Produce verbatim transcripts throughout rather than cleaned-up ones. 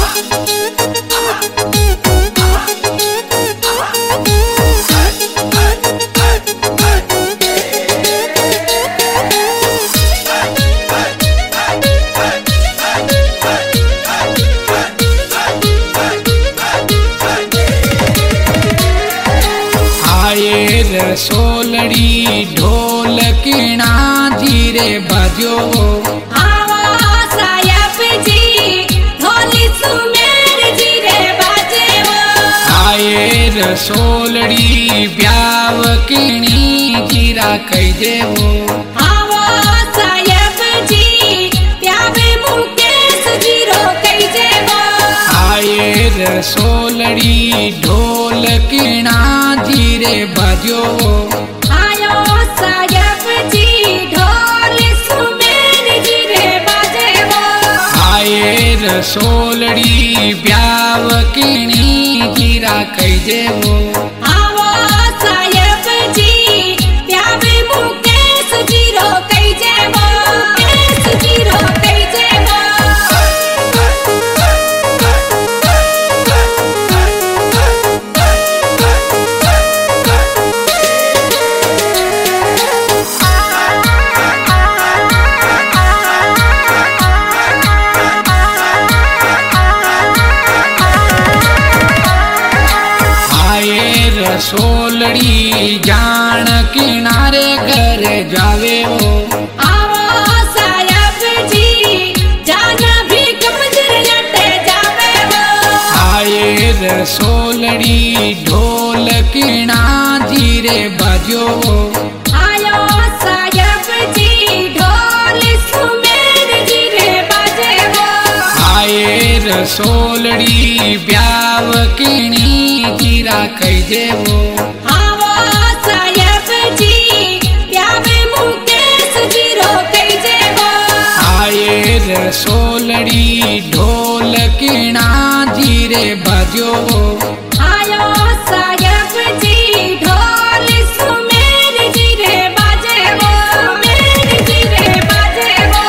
सोलड़ी ढोल किणा धीरे बजो आवा सायब जी ढोली सुमेर धीरे बजे आए रसोलड़ी ब्याव किणी जीरा कह देवो आवा सायब जी प्यावे मुकेश जीरो कह देवो आए रसोलड़ी ढोल किणा धीरे बजो आयो सायब जी ढोल सुमेर धीरे बजेवो आए रसोलड़ी ब्याव किणी जीरा कह देवो आवा सायब जी प्यावे मुकेश जीरो कह देवो मुकेश जीरो कह देवो रसोलड़ी जान किनारे घर जावे हो आवा सायब जी जाना भी कमजोर लटे जावे हो आए रसोलड़ी ढोल किणा धीरे बजो आयो सायब जी ढोल सुमेर धीरे बजेवो आए रसोलड़ी ब्याव किणी जीरा कह देवो आवा सायब जी प्यावे मुकेश जीरो कह देवो आए रसोलड़ी ढोल किणा धीरे बजो आयो सायब जी ढोल सुमेर धीरे बजेवो सुमेर धीरे बजेवो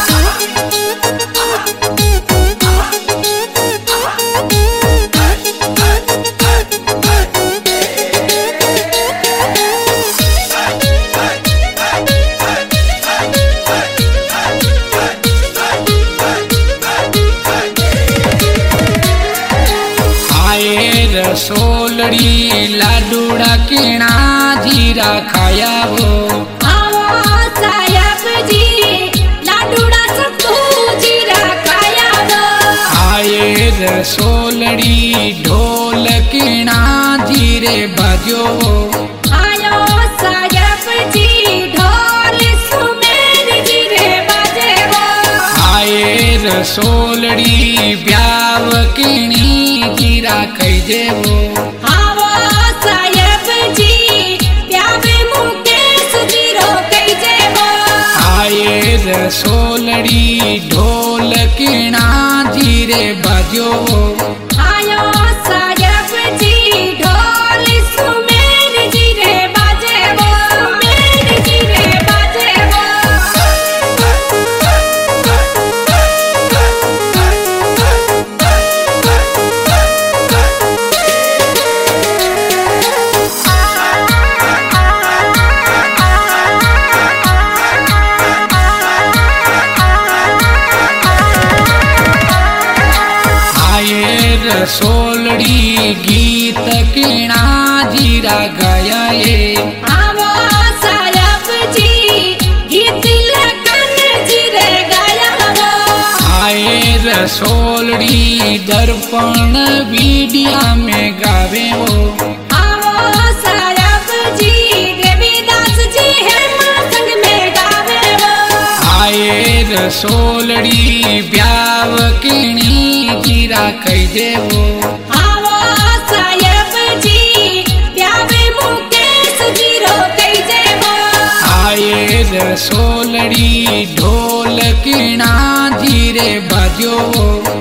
रसोलड़ी लाडूड़ा किणा जीरा खाया हो आवा सायब जी लाडूड़ा सत्तू जीरा खाया हो आए रसोलड़ी ढोल किणा धीरे बजो आयो सायब जी ढोल सुमेर धीरे बजेवो आए रसोलड़ी ब्याव किणी जीरा कह देवो आवा सायब जी प्यावे मुकेश जीरो कह देवो आए रसोलड़ी ढोल किणा धीरे बजो आयो सायब जी ढोल सुमेर धीरे बजेवो सुमेर धीरे बजेवो रसोलड़ी गीत किणा जीरा गाया ये आवा सायब जी गीत लगन जीरे गाया हो आए रसोलड़ी दर्पण वीडिया में गावे हो आवा सायब जी देवीदास जी हेमा संग में गावे हो आए रसोलड़ी ब्याव किणी जीरा कह देवो आवा सायब जी प्यावे मुकेश जीरो कह देवो आए रसोलड़ी ढोल किणा धीरे बजो